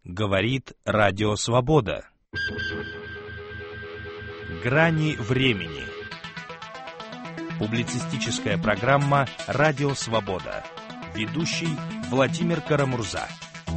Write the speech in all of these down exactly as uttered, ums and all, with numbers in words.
Говорит Радио Свобода. Грани времени. Публицистическая программа «Радио Свобода». Ведущий Владимир Карамурза.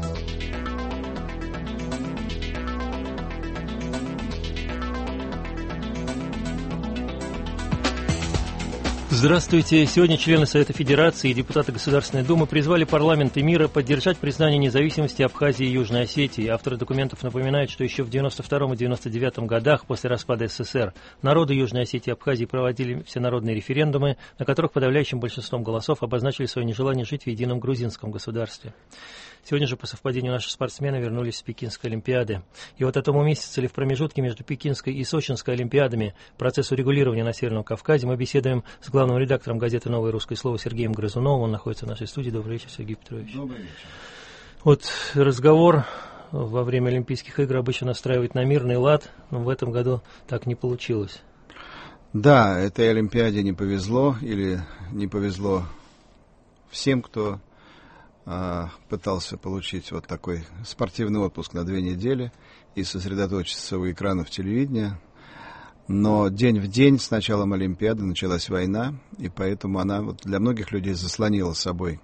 Здравствуйте. Сегодня члены Совета Федерации и депутаты Государственной Думы призвали парламенты мира поддержать признание независимости Абхазии и Южной Осетии. Авторы документов напоминают, что еще в девяносто втором и девяносто девятом годах после распада СССР народы Южной Осетии и Абхазии проводили всенародные референдумы, на которых подавляющим большинством голосов обозначили свое нежелание жить в едином грузинском государстве. Сегодня же по совпадению наши спортсмены вернулись с Пекинской Олимпиады. И вот этому месяцу или в промежутке между Пекинской и Сочинской Олимпиадами процесс урегулирования на Северном Кавказе мы беседуем с главным редактором газеты «Новое русское слово» Сергеем Грызуновым. Он находится в нашей студии. Добрый вечер, Сергей Петрович. Добрый вечер. Вот разговор во время Олимпийских игр обычно настраивает на мирный лад, но в этом году так не получилось. Да, этой Олимпиаде не повезло, или не повезло всем, кто а, пытался получить вот такой спортивный отпуск на две недели и сосредоточиться у экранов телевидения. Но день в день с началом Олимпиады началась война, и поэтому она вот для многих людей заслонила собой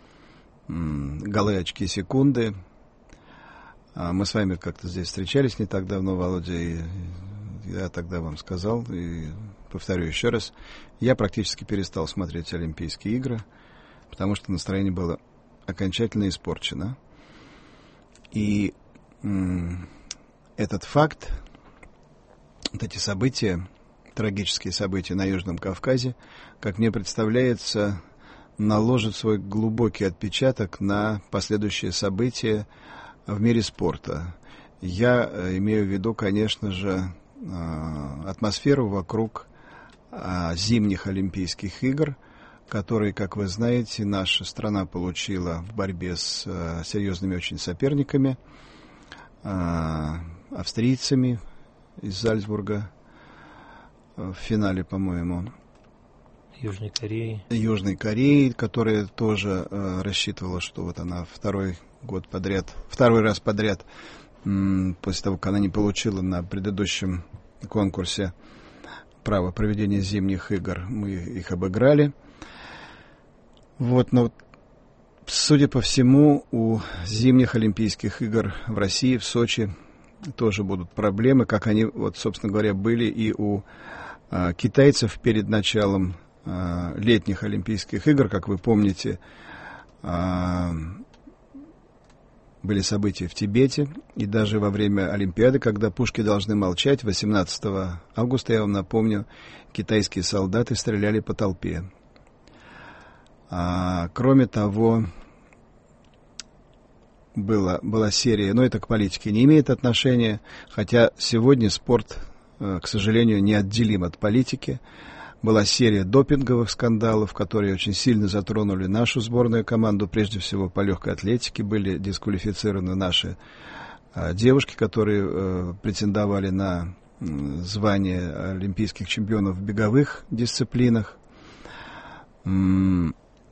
м, голые очки секунды. А мы с вами как-то здесь встречались не так давно, Володя, и я тогда вам сказал, и повторю еще раз, я практически перестал смотреть Олимпийские игры, потому что настроение было окончательно испорчено. И м, этот факт, вот эти события, трагические события на Южном Кавказе, как мне представляется, наложат свой глубокий отпечаток на последующие события в мире спорта. Я имею в виду, конечно же, атмосферу вокруг зимних Олимпийских игр, которые, как вы знаете, наша страна получила в борьбе с серьезными очень соперниками, австрийцами из Зальцбурга в финале, по-моему. Южной Кореи. Южной Кореи, которая тоже э, рассчитывала, что вот она второй год подряд, второй раз подряд, м, после того, как она не получила на предыдущем конкурсе право проведения зимних игр, мы их обыграли. Вот, но судя по всему, у зимних Олимпийских игр в России, в Сочи, тоже будут проблемы, как они, вот, собственно говоря, были и у а, китайцев перед началом а, летних Олимпийских игр. Как вы помните, а, были события в Тибете, и даже во время Олимпиады, когда пушки должны молчать, восемнадцатого августа, я вам напомню, китайские солдаты стреляли по толпе. А, кроме того, Была, была серия, но это к политике не имеет отношения, хотя сегодня спорт, к сожалению, неотделим от политики. Была серия допинговых скандалов, которые очень сильно затронули нашу сборную команду, прежде всего по легкой атлетике. Были дисквалифицированы наши а, девушки, которые а, претендовали на м, звание олимпийских чемпионов в беговых дисциплинах. М-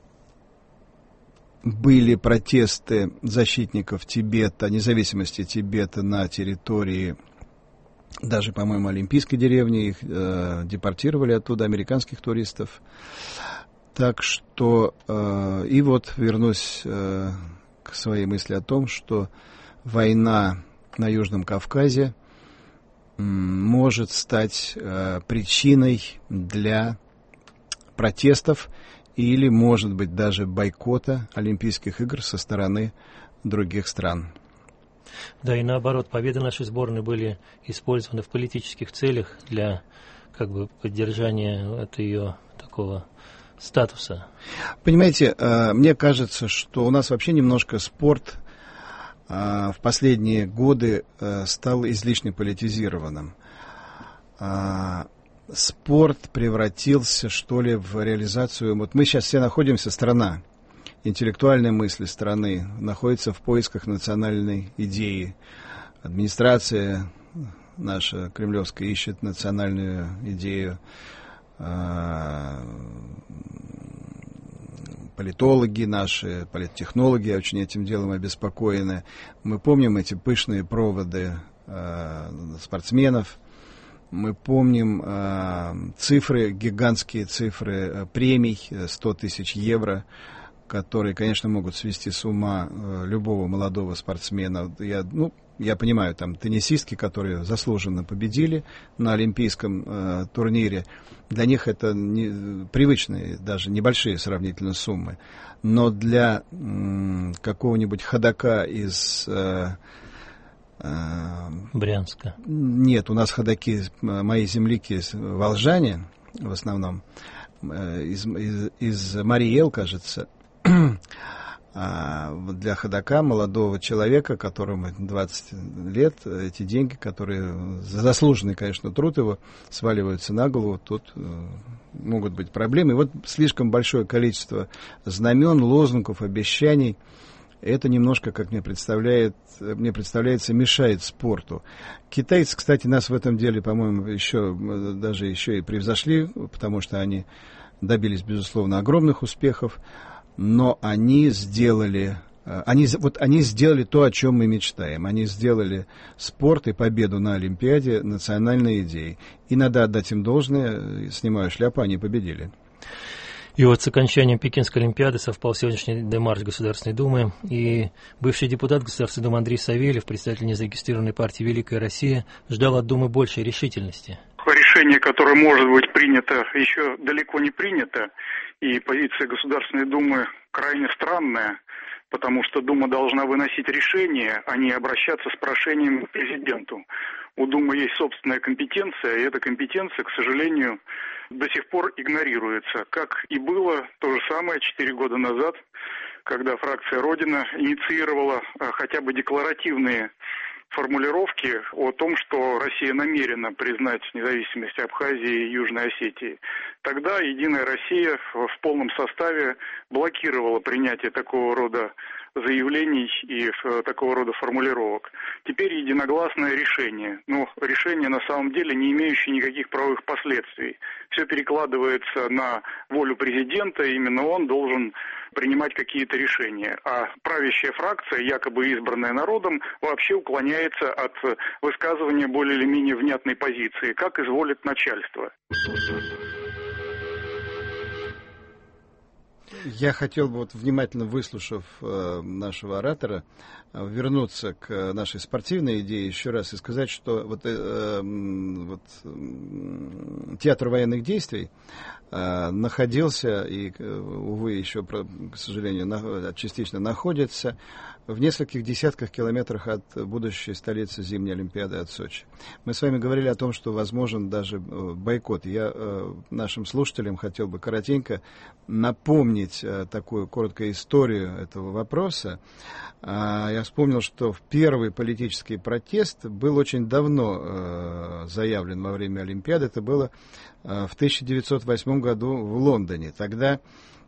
Были протесты защитников Тибета, независимости Тибета на территории, даже, по-моему, Олимпийской деревни. Их э, депортировали оттуда, американских туристов. Так что, э, и вот вернусь э, к своей мысли о том, что война на Южном Кавказе м, может стать э, причиной для протестов, или, может быть, даже бойкота Олимпийских игр со стороны других стран. Да, и наоборот, победы нашей сборной были использованы в политических целях для как бы поддержания это ее такого статуса. Понимаете, мне кажется, что у нас вообще немножко спорт в последние годы стал излишне политизированным. Спорт превратился, что ли, в реализацию... Вот мы сейчас все находимся, страна, интеллектуальная мысль страны находится в поисках национальной идеи. Администрация наша кремлевская ищет национальную идею. политологи наши, политтехнологи очень этим делом обеспокоены. Мы помним эти пышные проводы э, спортсменов, мы помним э, цифры, гигантские цифры э, премий, сто тысяч евро, которые, конечно, могут свести с ума э, любого молодого спортсмена. Я, ну, я понимаю, там теннисистки, которые заслуженно победили на олимпийском э, турнире, для них это не, привычные, даже небольшие сравнительно суммы. Но для э, какого-нибудь ходока из... Э, Брянска. Нет, у нас ходоки, мои земляки, волжане, в основном, из, из, из Марий-Эл, кажется. Для ходока, молодого человека, которому двадцать лет, эти деньги, которые за заслуженный, конечно, труд его, сваливаются на голову, тут могут быть проблемы. И вот слишком большое количество знамен, лозунгов, обещаний, это немножко, как мне, представляет, мне представляется, мешает спорту. Китайцы, кстати, нас в этом деле, по-моему, еще, даже еще и превзошли, потому что они добились, безусловно, огромных успехов, но они сделали, они, вот они сделали то, о чем мы мечтаем. Они сделали спорт и победу на Олимпиаде национальной идеей. И надо отдать им должное, снимаю шляпу, они победили. И вот с окончанием Пекинской Олимпиады совпал сегодняшний демарш Государственной Думы, и бывший депутат Государственной Думы Андрей Савельев, представитель незарегистрированной партии «Великая Россия», ждал от Думы большей решительности. Решение, которое может быть принято, еще далеко не принято, и позиция Государственной Думы крайне странная, потому что Дума должна выносить решение, а не обращаться с прошением к президенту. У Думы есть собственная компетенция, и эта компетенция, к сожалению, до сих пор игнорируется. Как и было то же самое четыре года назад, когда фракция «Родина» инициировала хотя бы декларативные формулировки о том, что Россия намерена признать независимость Абхазии и Южной Осетии. Тогда «Единая Россия» в полном составе блокировала принятие такого рода заявлений и такого рода формулировок. Теперь единогласное решение. Но решение на самом деле не имеющее никаких правовых последствий. Все перекладывается на волю президента, и именно он должен принимать какие-то решения. А правящая фракция, якобы избранная народом, вообще уклоняется от высказывания более или менее внятной позиции, как изволит начальство. Я хотел бы, вот, внимательно выслушав э, нашего оратора, э, вернуться к нашей спортивной идее еще раз и сказать, что вот, э, вот, э, театр военных действий э, находился и, увы, еще, к сожалению, на, частично находится в нескольких десятках километрах от будущей столицы зимней Олимпиады, от Сочи. Мы с вами говорили о том, что возможен даже бойкот. Я э, нашим слушателям хотел бы коротенько напомнить э, такую короткую историю этого вопроса. Э, я вспомнил, что в первый политический протест был очень давно э, заявлен во время Олимпиады. Это было э, в тысяча девятьсот восьмом году в Лондоне. Тогда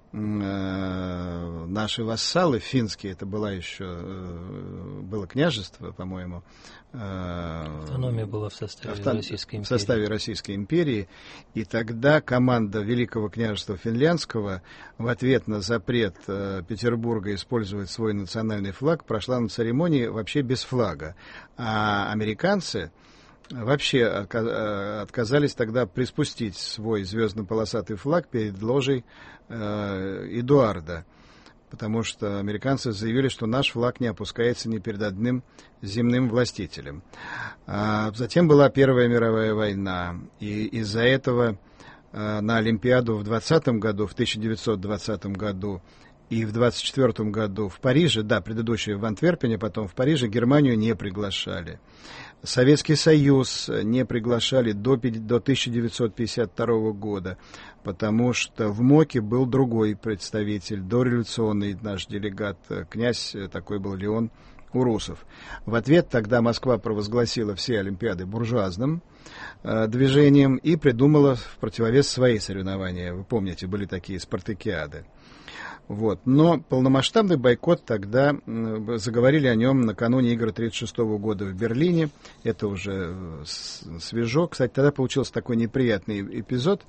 наши вассалы финские, это было еще было княжество, по-моему. Автономия была в составе авто... Российской империи. В составе Российской империи. И тогда команда Великого княжества Финляндского в ответ на запрет Петербурга использовать свой национальный флаг прошла на церемонии вообще без флага. А американцы вообще отказались тогда приспустить свой звездно-полосатый флаг перед ложей э, Эдуарда, потому что американцы заявили, что наш флаг не опускается ни перед одним земным властителем. А затем была Первая мировая война, и из-за этого э, на Олимпиаду в двадцатом году, в тысяча девятьсот двадцатом году, и в двадцать четвёртом году в Париже, да, предыдущие в Антверпене, потом в Париже, Германию не приглашали. Советский Союз не приглашали до, до тысяча девятьсот пятьдесят второго года, потому что в МОКе был другой представитель, дореволюционный наш делегат, князь такой был Леон Урусов. В ответ тогда Москва провозгласила все Олимпиады буржуазным э, движением и придумала в противовес свои соревнования. Вы помните, были такие спартакиады. Вот. Но полномасштабный бойкот тогда, заговорили о нем накануне игр тридцать шестого года в Берлине. Это уже свежо. Кстати, тогда получился такой неприятный эпизод.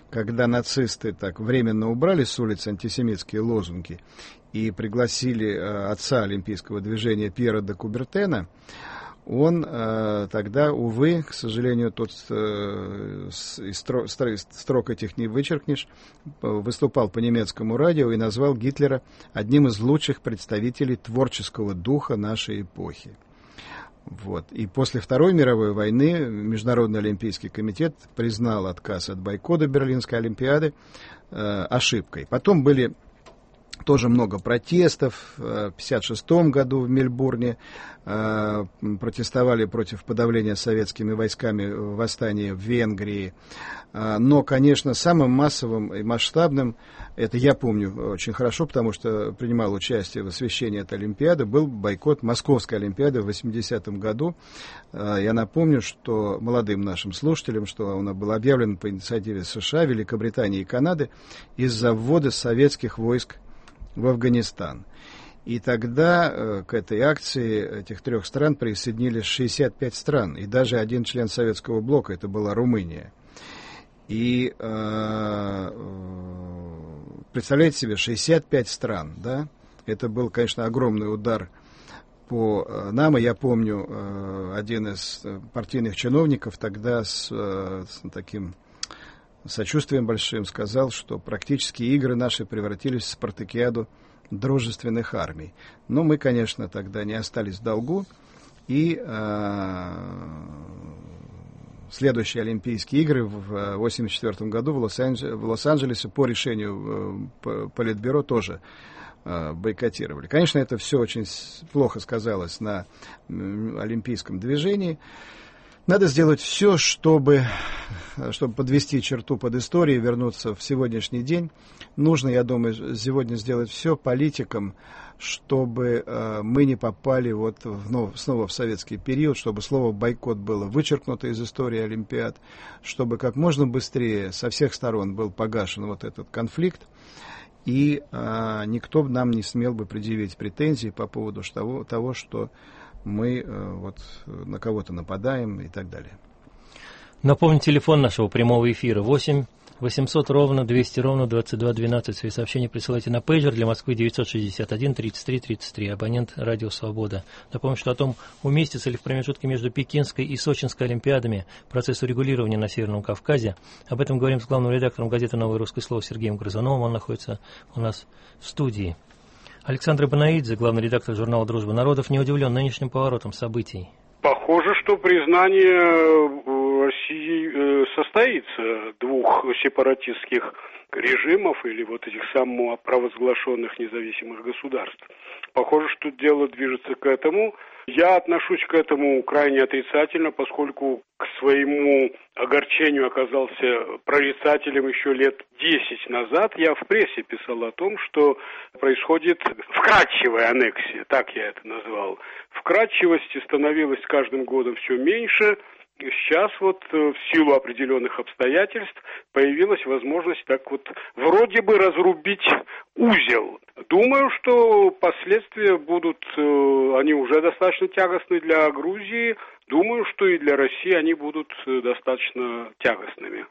когда нацисты так временно убрали с улиц антисемитские лозунги и пригласили э, отца олимпийского движения Пьера де Кубертена, он э, тогда, увы, к сожалению, тот э, из строк, строк этих не вычеркнешь, выступал по немецкому радио и назвал Гитлера одним из лучших представителей творческого духа нашей эпохи. Вот. И после Второй мировой войны Международный олимпийский комитет признал отказ от бойкота Берлинской олимпиады э, ошибкой. Потом были тоже много протестов. В пятьдесят шестом году в Мельбурне э, протестовали против подавления советскими войсками восстания в Венгрии. Э, но, конечно, самым массовым и масштабным, это я помню очень хорошо, потому что принимал участие в освещении этой Олимпиады, был бойкот Московской Олимпиады в восьмидесятом году. Э, я напомню, что молодым нашим слушателям, что она была объявлена по инициативе США, Великобритании и Канады из-за ввода советских войск в Афганистан. И тогда э, к этой акции этих трех стран присоединились шестьдесят пять стран, и даже один член Советского блока, это была Румыния. И э, представляете себе, шестьдесят пять стран, да? Это был, конечно, огромный удар по э, нам, и я помню, э, один из партийных чиновников тогда с, э, с таким сочувствием большим сказал, что практически игры наши превратились в спартакиаду дружественных армий. Но мы, конечно, тогда не остались в долгу, и э, следующие Олимпийские игры в восемьдесят четвёртом году в, Лос-Анджелесе, в Лос-Анджелесе по решению э, Политбюро тоже э, бойкотировали. Конечно, это все очень плохо сказалось на э, олимпийском движении. Надо сделать все, чтобы, чтобы подвести черту под историей, вернуться в сегодняшний день. Нужно, я думаю, сегодня сделать все политикам, чтобы э, мы не попали вот в, ну, снова в советский период, чтобы слово «бойкот» было вычеркнуто из истории Олимпиад, чтобы как можно быстрее со всех сторон был погашен вот этот конфликт, и э, никто нам не смел бы предъявить претензии по поводу того, того что мы э, вот на кого-то нападаем и так далее. Напомню, телефон нашего прямого эфира восемь восемьсот ровно двести ровно двадцать два двенадцать. Свои сообщения присылайте на пейджер для Москвы девятьсот шестьдесят один тридцать три тридцать три. Абонент «Радио Свобода». Напомню, что о том, уместится ли в промежутке между Пекинской и Сочинской Олимпиадами процесс урегулирования на Северном Кавказе. Об этом говорим с главным редактором газеты «Новое русское слово» Сергеем Грызуновым. Он находится у нас в студии. Александр Ибанаидзе, главный редактор журнала «Дружба народов», не удивлен нынешним поворотом событий. Похоже, что признание России состоится двух сепаратистских режимов или вот этих самопровозглашенных независимых государств. Похоже, что дело движется к этому. Я отношусь к этому крайне отрицательно, поскольку к своему огорчению оказался прорицателем еще лет десять назад. Я в прессе писал о том, что происходит вкрадчивая аннексия, так я это назвал. Вкрадчивости становилось с каждым годом все меньше. Сейчас вот в силу определенных обстоятельств появилась возможность так вот вроде бы разрубить узел. Думаю, что последствия будут, они уже достаточно тягостны для Грузии. Думаю, что и для России они будут достаточно тягостными.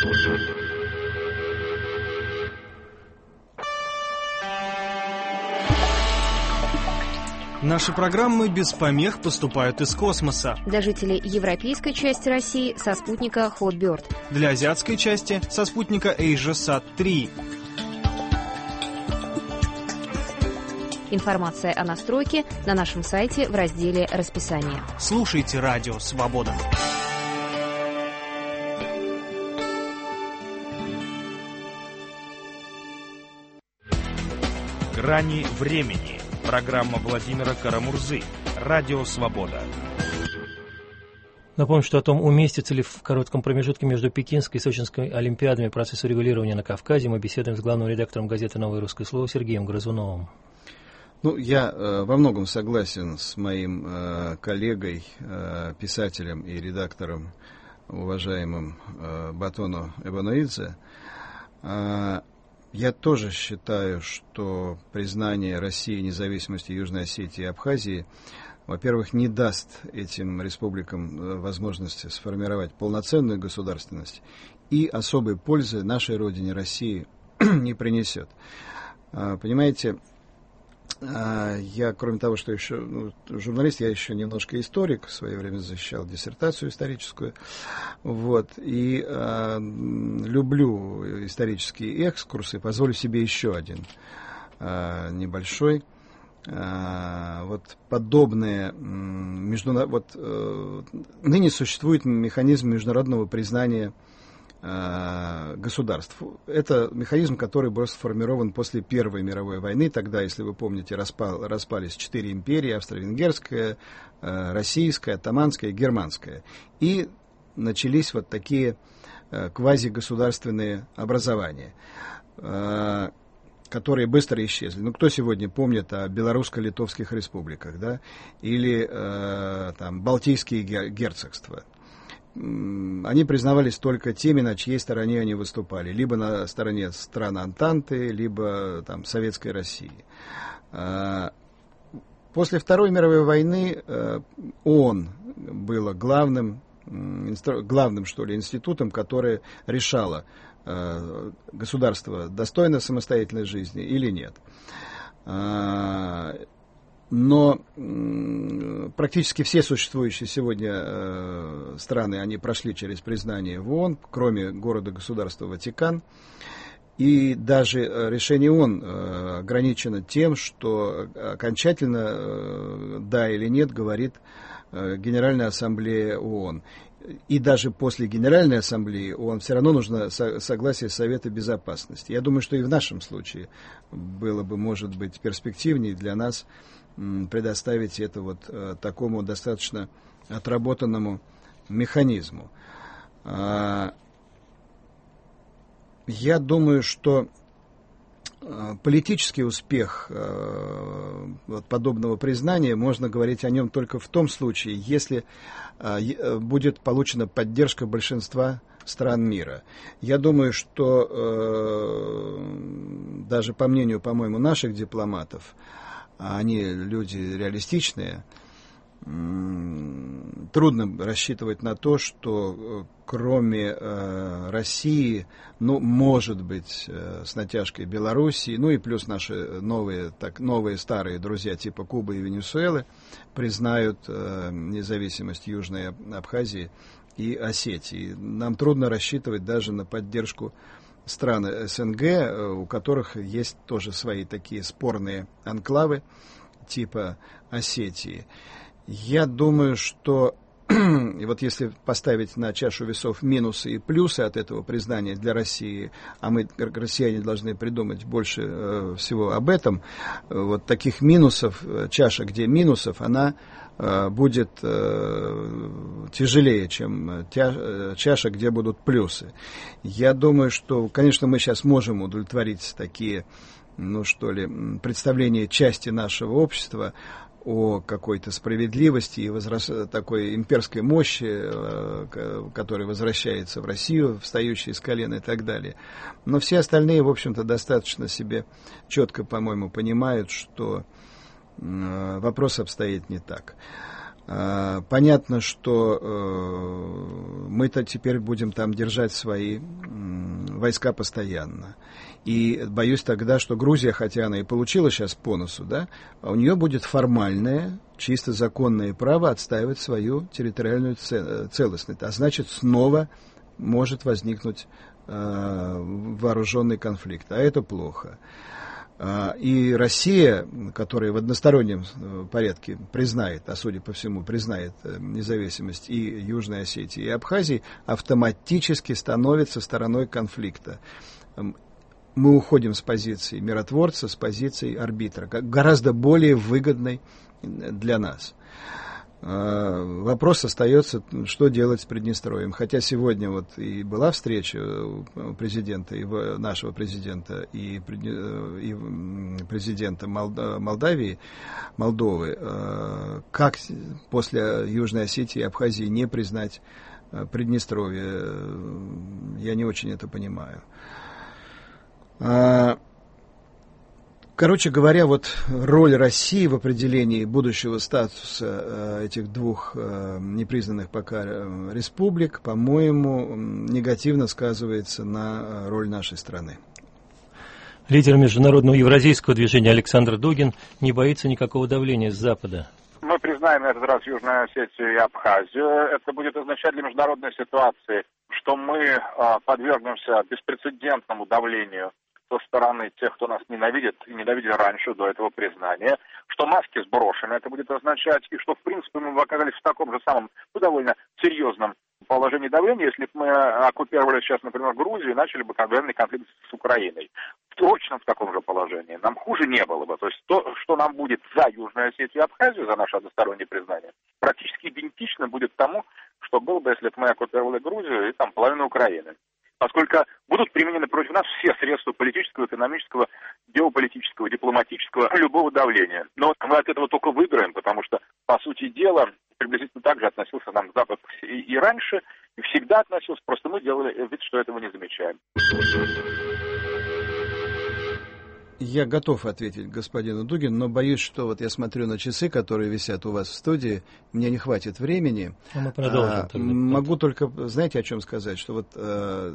Наши программы без помех поступают из космоса. Для жителей европейской части России со спутника Hotbird. Для азиатской части со спутника AsiaSat три. Информация о настройке на нашем сайте в разделе «Расписание». Слушайте «Радио Свобода». «Грани времени». Программа Владимира Карамурзы. «Радио Свобода». Напомню, что о том, уместится ли в коротком промежутке между Пекинской и Сочинской Олимпиадами процесс урегулирования на Кавказе, мы беседуем с главным редактором газеты «Новое русское слово» Сергеем Грызуновым. Ну, я э, во многом согласен с моим э, коллегой, э, писателем и редактором, уважаемым э, Батону Ибанаидзе. Э, Я тоже считаю, что признание России независимости Южной Осетии и Абхазии во-первых, не даст этим республикам возможности сформировать полноценную государственность и особой пользы нашей родине, России, не принесет. Понимаете, я, кроме того, что еще ну, журналист, я еще немножко историк, в свое время защищал диссертацию историческую, вот, и э, люблю исторические экскурсы, позволю себе еще один э, небольшой. Э, вот подобные, международ... вот, э, ныне существует механизм международного признания государств. Это механизм, который был сформирован после Первой мировой войны. Тогда, если вы помните, распал, распались четыре империи: австро-венгерская, российская, оттоманская и германская. И начались вот такие квазигосударственные образования, которые быстро исчезли. Ну, кто сегодня помнит о белорусско-литовских республиках, да? Или там Балтийские герцогства? Они признавались только теми, на чьей стороне они выступали. Либо на стороне стран Антанты, либо там, Советской России. После Второй мировой войны ООН было главным, главным что ли, институтом, которое решало, государство достойно самостоятельной жизни или нет. Но практически все существующие сегодня э, страны, они прошли через признание в ООН, кроме города-государства Ватикан. И даже решение ООН э, ограничено тем, что окончательно э, да или нет говорит э, Генеральная Ассамблея ООН. И даже после Генеральной Ассамблеи ООН все равно нужно со- согласие Совета Безопасности. Я думаю, что и в нашем случае было бы, может быть, перспективнее для нас предоставить это вот э, такому достаточно отработанному механизму. А, я думаю, что э, политический успех э, вот подобного признания, можно говорить о нем только в том случае, если э, будет получена поддержка большинства стран мира. Я думаю, что э, даже по мнению, по-моему, наших дипломатов, они люди реалистичные, трудно рассчитывать на то, что кроме э, России, ну, может быть, э, с натяжкой Белоруссии, ну и плюс наши новые, так, новые старые друзья типа Кубы и Венесуэлы признают э, независимость Южной Абхазии и Осетии. Нам трудно рассчитывать даже на поддержку стран СНГ, у которых есть тоже свои такие спорные анклавы типа Осетии. Я думаю, что и вот если поставить на чашу весов минусы и плюсы от этого признания для России, а мы, как россияне, должны придумать больше э, всего об этом, вот таких минусов, чаша, где минусов, она э, будет э, тяжелее, чем тя, чаша, где будут плюсы. Я думаю, что, конечно, мы сейчас можем удовлетворить такие, ну что ли, представления части нашего общества о какой-то справедливости и возрас... такой имперской мощи, которая возвращается в Россию, встающая из колена и так далее. Но все остальные, в общем-то, достаточно себе четко, по-моему, понимают, что вопрос обстоит не так. Понятно, что мы-то теперь будем там держать свои войска постоянно. И боюсь тогда, что Грузия, хотя она и получила сейчас по носу, да, у нее будет формальное, чисто законное право отстаивать свою территориальную целостность. А значит, снова может возникнуть э, вооруженный конфликт. А это плохо. И Россия, которая в одностороннем порядке признает, а судя по всему, признает независимость и Южной Осетии, и Абхазии, автоматически становится стороной конфликта. Мы уходим с позиции миротворца, с позиции арбитра, гораздо более выгодной для нас. Вопрос остается, что делать с Приднестровьем. Хотя сегодня вот и была встреча президента, и нашего президента, и, и президента Молдавии, Молдовы, как после Южной Осетии и Абхазии не признать Приднестровье, я не очень это понимаю. Короче говоря, вот роль России в определении будущего статуса э, этих двух э, непризнанных пока э, республик, по-моему, негативно сказывается на роль нашей страны. Лидер международного евразийского движения Александр Дугин не боится никакого давления с Запада. Мы признаем на этот раз Южную Осетию и Абхазию. Это будет означать для международной ситуации, что мы э, подвергнемся беспрецедентному давлению со стороны тех, кто нас ненавидит и ненавидели раньше, до этого признания, что маски сброшены, это будет означать, и что, в принципе, мы оказались в таком же самом, ну, довольно серьезном положении давления, если бы мы оккупировали сейчас, например, Грузию и начали бы военный конфликт с Украиной. Точно в таком же положении. Нам хуже не было бы. То есть то, что нам будет за Южную Осетию и Абхазию, за наше одностороннее признание, практически идентично будет тому, что было бы, если бы мы оккупировали Грузию и там половину Украины. Поскольку будут применены против нас все средства политического, экономического, геополитического, дипломатического, любого давления. Но мы от этого только выиграем, потому что, по сути дела, приблизительно так же относился нам Запад и, и раньше, и всегда относился, просто мы делали вид, что этого не замечаем. Я готов ответить господину Дугину, но боюсь, что вот я смотрю на часы, которые висят у вас в студии, мне не хватит времени. А мы продолжим. А, могу только, знаете, о чем сказать, что вот э,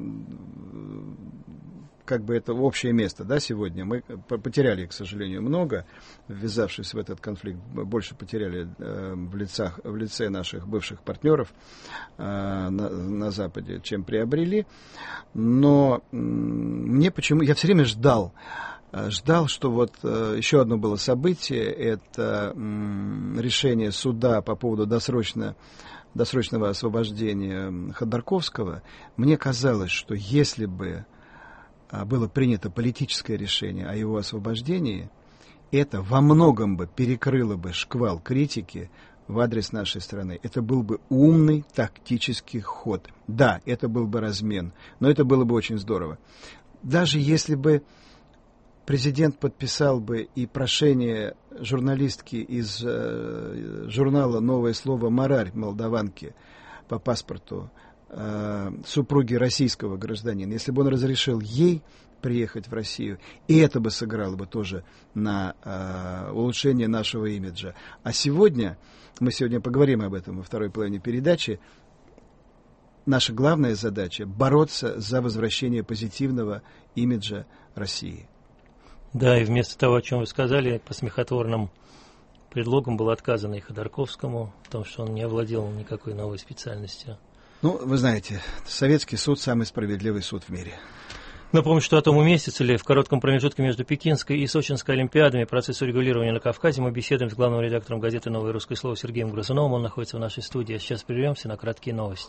как бы это общее место, да, сегодня. Мы потеряли, к сожалению, много, ввязавшись в этот конфликт, больше потеряли э, в, лицах, в лице наших бывших партнеров э, на, на Западе, чем приобрели. Но э, мне почему... Я все время ждал, ждал, что вот э, еще одно было событие, это э, решение суда по поводу досрочно, досрочного освобождения Ходорковского. Мне казалось, что если бы было принято политическое решение о его освобождении, это во многом бы перекрыло бы шквал критики в адрес нашей страны. Это был бы умный тактический ход. Да, это был бы размен, но это было бы очень здорово. Даже если бы президент подписал бы и прошение журналистки из э, журнала «Новое слово» Марарь, молдаванки, по паспорту, супруги российского гражданина, если бы он разрешил ей приехать в Россию, и это бы сыграло бы тоже на э, улучшение нашего имиджа. А сегодня, мы сегодня поговорим об этом во второй половине передачи, наша главная задача — бороться за возвращение позитивного имиджа России. Да, и вместо того, о чем вы сказали, по смехотворным предлогам было отказано и Ходорковскому в том, что он не овладел никакой новой специальностью. Ну, вы знаете, советский суд — самый справедливый суд в мире. Напомню, что этому месяцу или в коротком промежутке между Пекинской и Сочинской олимпиадами процесс урегулирования на Кавказе мы беседуем с главным редактором газеты «Новое русское слово» Сергеем Грызуновым. Он находится в нашей студии. А сейчас прервемся на краткие новости.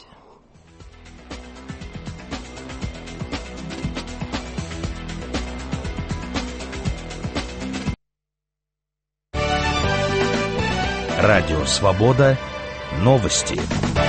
Радио «Свобода». Новости.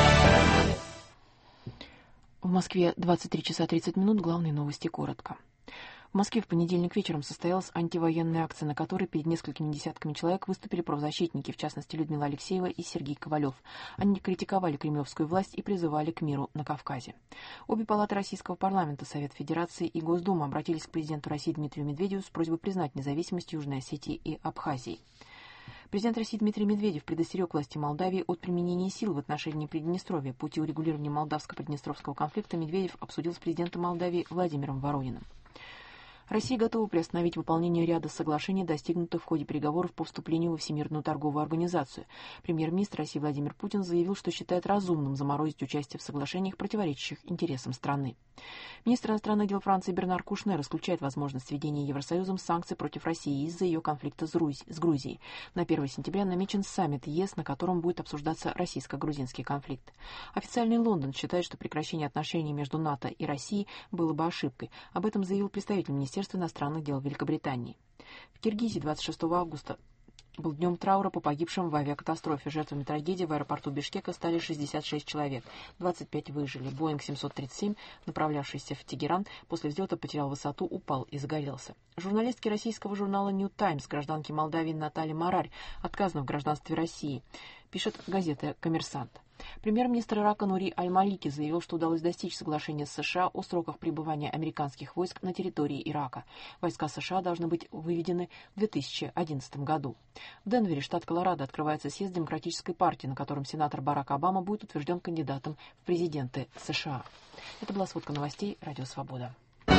В Москве двадцать три часа тридцать минут. Главные новости коротко. В Москве в понедельник вечером состоялась антивоенная акция, на которой перед несколькими десятками человек выступили правозащитники, в частности Людмила Алексеева и Сергей Ковалев. Они критиковали кремлевскую власть и призывали к миру на Кавказе. Обе палаты Российского парламента, Совет Федерации и Госдума обратились к президенту России Дмитрию Медведеву с просьбой признать независимость Южной Осетии и Абхазии. Президент России Дмитрий Медведев предостерег власти Молдавии от применения сил в отношении Приднестровья. Пути урегулирования молдавско-приднестровского конфликта Медведев обсудил с президентом Молдавии Владимиром Ворониным. Россия готова приостановить выполнение ряда соглашений, достигнутых в ходе переговоров по вступлению во Всемирную торговую организацию. Премьер-министр России Владимир Путин заявил, что считает разумным заморозить участие в соглашениях, противоречащих интересам страны. Министр иностранных дел Франции Бернар Кушнер исключает возможность введения Евросоюзом санкций против России из-за ее конфликта с Грузией. На первое сентября намечен саммит ЕС, на котором будет обсуждаться российско-грузинский конфликт. Официальный Лондон считает, что прекращение отношений между НАТО и Россией было бы ошибкой. Об этом заявил представитель Министерства иностранных дел Великобритании. В Киргизии двадцать шестого августа был днем траура по погибшим в авиакатастрофе. Жертвами трагедии в аэропорту Бишкека стали шестьдесят шесть человек. двадцать пять выжили. Боинг семьсот тридцать семь, направлявшийся в Тегеран, после взлета потерял высоту, упал и загорелся. Журналистке российского журнала «Нью Таймс», гражданке Молдавии Наталье Марарь, отказано в гражданстве России, пишет газета «Коммерсант». Премьер-министр Ирака Нури Аль-Малики заявил, что удалось достичь соглашения с США о сроках пребывания американских войск на территории Ирака. Войска США должны быть выведены в две тысячи одиннадцатом году. В Денвере, штат Колорадо, открывается съезд Демократической партии, на котором сенатор Барак Обама будет утвержден кандидатом в президенты США. Это была сводка новостей «Радио Свобода».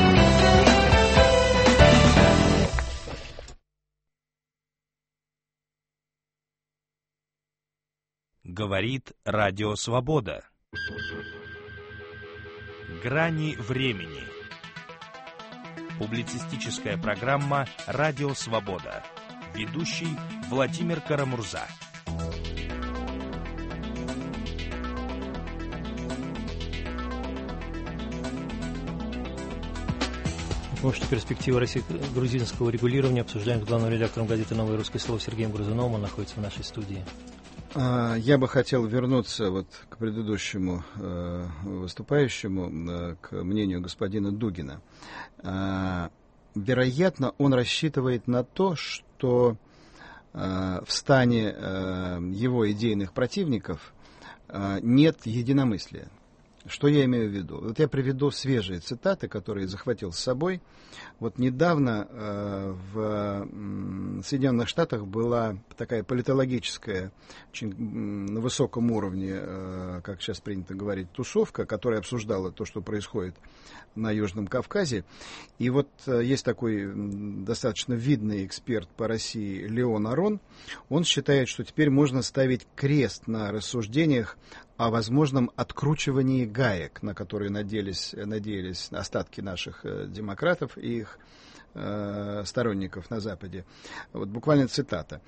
Говорит Радио Свобода. Грани времени. Публицистическая программа «Радио Свобода». Ведущий Владимир Карамурза. Может, перспективы российско-грузинского регулирования обсуждаем с главным редактором газеты «Новое русское слово» Сергеем Грузуновым. Он находится в нашей студии. Я бы хотел вернуться вот к предыдущему э, выступающему, э, к мнению господина Дугина. Э, вероятно, он рассчитывает на то, что э, в стане э, его идейных противников э, нет единомыслия. Что я имею в виду? Вот я приведу свежие цитаты, которые захватил с собой. Вот недавно э, в э, Соединенных Штатах была такая политологическая, очень на высоком уровне, э, как сейчас принято говорить, тусовка, которая обсуждала то, что происходит на Южном Кавказе. И вот э, есть такой э, достаточно видный эксперт по России Леон Арон. Он считает, что теперь можно ставить крест на рассуждениях о возможном откручивании гаек, на которые надеялись, надеялись остатки наших э, демократов и их э, сторонников на Западе. Вот буквально цитата.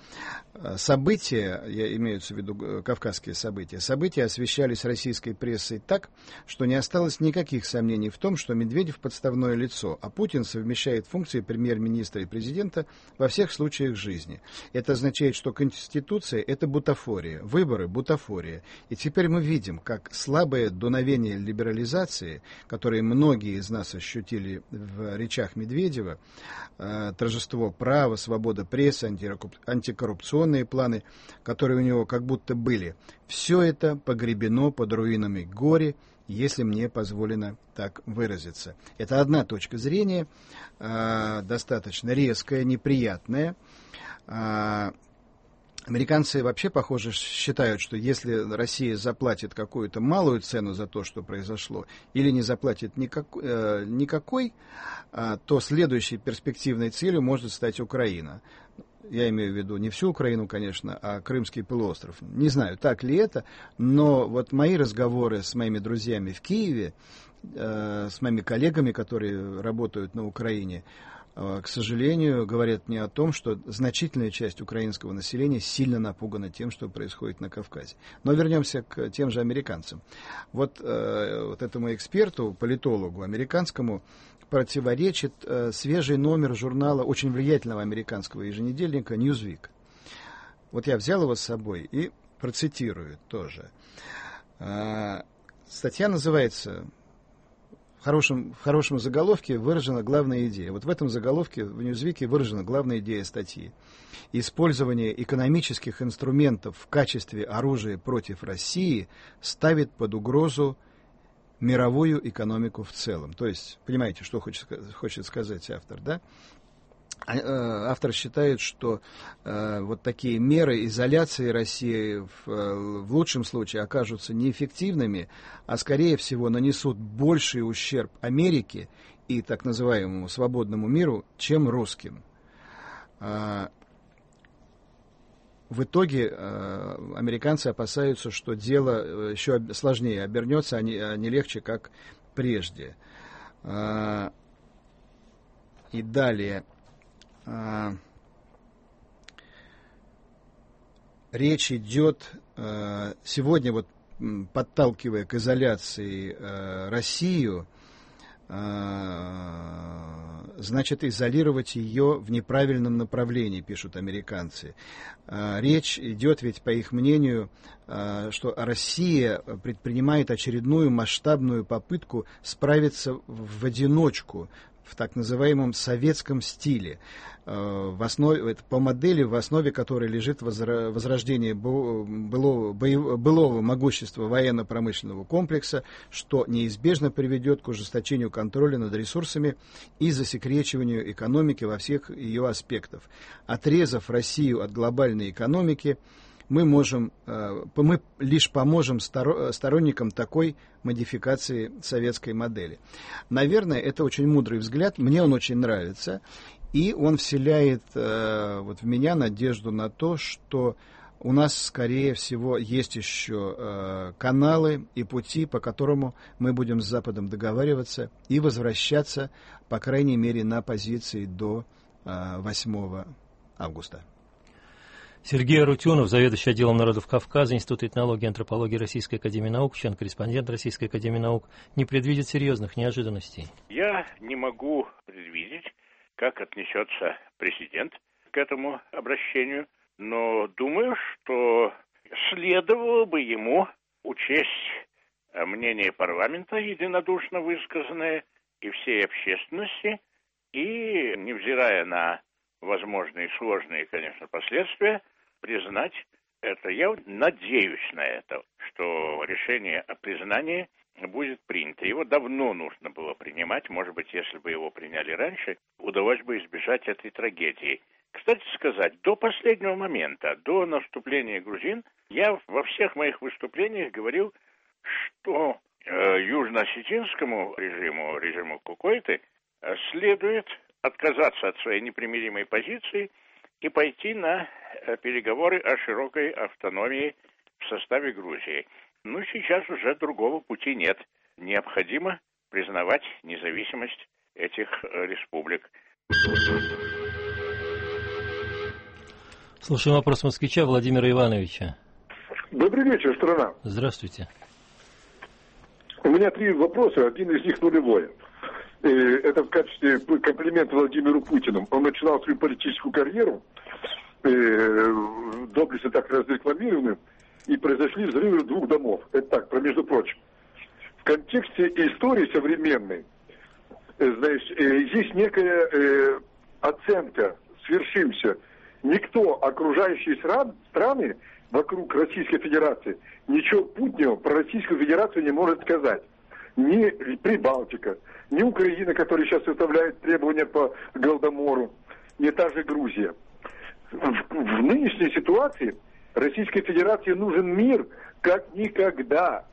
События, я имеются в виду кавказские события, события освещались российской прессой так, что не осталось никаких сомнений в том, что Медведев подставное лицо, а Путин совмещает функции премьер-министра и президента во всех случаях жизни. Это означает, что Конституция – это бутафория, выборы – бутафория. И теперь мы видим, как слабое дуновение либерализации, которые многие из нас ощутили в речах Медведева, э, торжество права, свобода прессы, антикоррупционные планы, которые у него как будто были, все это погребено под руинами горе, если мне позволено так выразиться. Это одна точка зрения, э, достаточно резкая, неприятная. Э, Американцы вообще, похоже, считают, что если Россия заплатит какую-то малую цену за то, что произошло, или не заплатит никак, э, никакой, э, то следующей перспективной целью может стать Украина. Я имею в виду не всю Украину, конечно, а Крымский полуостров. Не знаю, так ли это, но вот мои разговоры с моими друзьями в Киеве, э, с моими коллегами, которые работают на Украине, к сожалению, говорят мне о том, что значительная часть украинского населения сильно напугана тем, что происходит на Кавказе. Но вернемся к тем же американцам. Вот, э, вот этому эксперту, политологу американскому, противоречит э, свежий номер журнала очень влиятельного американского еженедельника Newsweek. Вот я взял его с собой и процитирую тоже. Э, статья называется... В хорошем, в хорошем заголовке выражена главная идея. Вот в этом заголовке в Ньюзвике выражена главная идея статьи. Использование экономических инструментов в качестве оружия против России ставит под угрозу мировую экономику в целом. То есть, понимаете, что хочет, хочет сказать автор, да? Автор считает, что э, вот такие меры изоляции России в, в лучшем случае окажутся неэффективными, а скорее всего нанесут больший ущерб Америке и так называемому свободному миру, чем русским. Э, в итоге э, американцы опасаются, что дело еще сложнее обернется, а не, а не легче, как прежде. Э, и далее... Речь идет сегодня, вот, подталкивая к изоляции Россию, значит, изолировать ее в неправильном направлении, пишут американцы. Речь идет ведь, по их мнению, что Россия предпринимает очередную масштабную попытку справиться в одиночку в так называемом советском стиле, в основе, по модели, в основе которой лежит возрождение былого, былого могущества военно-промышленного комплекса, что неизбежно приведет к ужесточению контроля над ресурсами и засекречиванию экономики во всех ее аспектах. Отрезав Россию от глобальной экономики, мы можем, мы лишь поможем сторонникам такой модификации советской модели. Наверное, это очень мудрый взгляд, мне он очень нравится. И он вселяет э, вот в меня надежду на то, что у нас, скорее всего, есть еще э, каналы и пути, по которому мы будем с Западом договариваться и возвращаться, по крайней мере, на позиции до э, восьмого августа. Сергей Арутюнов, заведующий отделом народов Кавказа, Института этнологии и антропологии Российской академии наук, член-корреспондент Российской академии наук, не предвидит серьезных неожиданностей. Я не могу предвидеть, как отнесется президент к этому обращению, но думаю, что следовало бы ему учесть мнение парламента, единодушно высказанное, и всей общественности, и, невзирая на возможные сложные, конечно, последствия, признать это. Я надеюсь на это, что решение о признании будет принято. Его давно нужно было принимать. Может быть, если бы его приняли раньше, удалось бы избежать этой трагедии. Кстати сказать, до последнего момента, до наступления грузин, я во всех моих выступлениях говорил, что э, южно-осетинскому режиму, режиму Кукойты, э, следует отказаться от своей непримиримой позиции и пойти на э, переговоры о широкой автономии в составе Грузии. Ну, сейчас уже другого пути нет. Необходимо признавать независимость этих республик. Слушаем вопрос москвича Владимира Ивановича. Добрый вечер, страна. Здравствуйте. У меня три вопроса, один из них нулевой. Это в качестве комплимента Владимиру Путину. Он начинал свою политическую карьеру, доблестно так разрекламированную, и произошли взрывы двух домов. Это так, про между прочим. В контексте истории современной, знаешь, есть некая э, оценка свершимся. Никто, окружающие стран, страны вокруг Российской Федерации, ничего путнего про Российскую Федерацию не может сказать. Ни Прибалтика, ни Украина, которая сейчас выставляет требования по Голодомору, ни та же Грузия. В, в нынешней ситуации Российской Федерации нужен мир как никогда.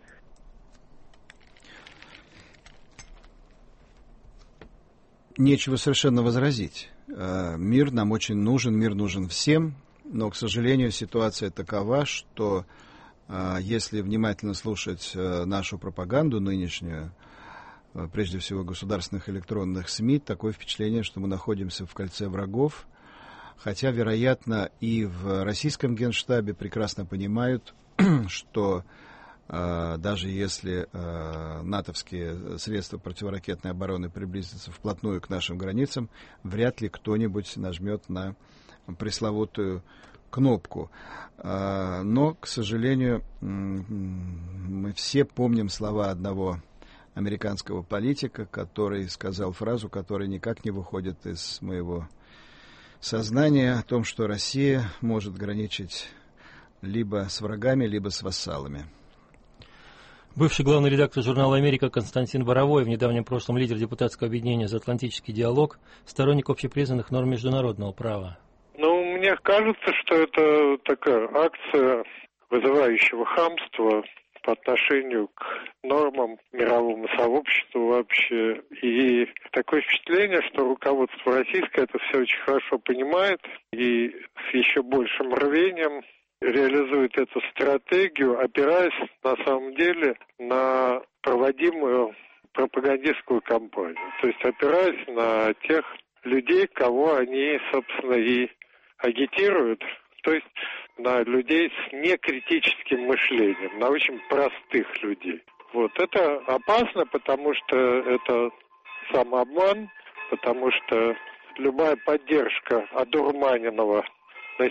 Нечего совершенно возразить. Мир нам очень нужен, мир нужен всем, но, к сожалению, ситуация такова, что если внимательно слушать нашу пропаганду нынешнюю, прежде всего государственных электронных СМИ, такое впечатление, что мы находимся в кольце врагов, хотя, вероятно, и в российском Генштабе прекрасно понимают, что э, даже если э, натовские средства противоракетной обороны приблизятся вплотную к нашим границам, вряд ли кто-нибудь нажмет на пресловутую кнопку. Э, но, к сожалению, мы все помним слова одного американского политика, который сказал фразу, которая никак не выходит из моего сознание о том, что Россия может граничить либо с врагами, либо с вассалами. Бывший главный редактор журнала «Америка» Константин Боровой, в недавнем прошлом лидер депутатского объединения «За Атлантический диалог», сторонник общепризнанных норм международного права. Ну, мне кажется, что это такая акция вызывающего хамства по отношению к нормам мировому сообществу вообще. И такое впечатление, что руководство российское это все очень хорошо понимает и с еще большим рвением реализует эту стратегию, опираясь на самом деле на проводимую пропагандистскую кампанию. То есть опираясь на тех людей, кого они, собственно, и агитируют. То есть на людей с некритическим мышлением, на очень простых людей. Вот это опасно, потому что это самообман, потому что любая поддержка одурманенного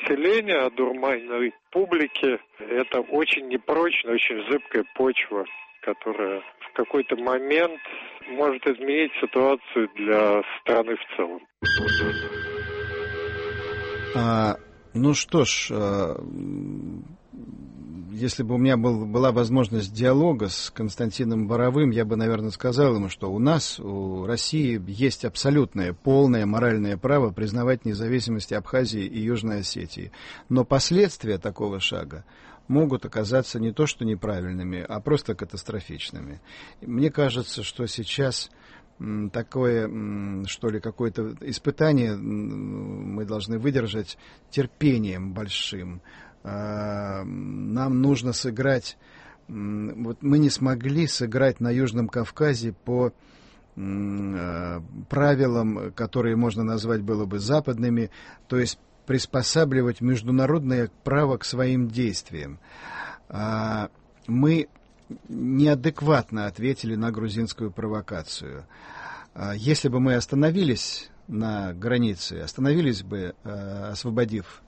населения, одурманенной публики, это очень непрочная, очень зыбкая почва которая в какой-то момент может изменить ситуацию для страны в целом. А, ну что ж, а, если бы у меня был, была возможность диалога с Константином Боровым, я бы, наверное, сказал ему, что у нас, у России, есть абсолютное, полное моральное право признавать независимость Абхазии и Южной Осетии. Но последствия такого шага могут оказаться не то что неправильными, а просто катастрофичными. Мне кажется, что сейчас такое, что ли, какое-то испытание мы должны выдержать терпением большим. Нам нужно сыграть, вот мы не смогли сыграть на Южном Кавказе по правилам, которые можно назвать было бы западными, то есть приспосабливать международное право к своим действиям. Мы неадекватно ответили на грузинскую провокацию. Если бы мы остановились на границе, остановились бы, освободив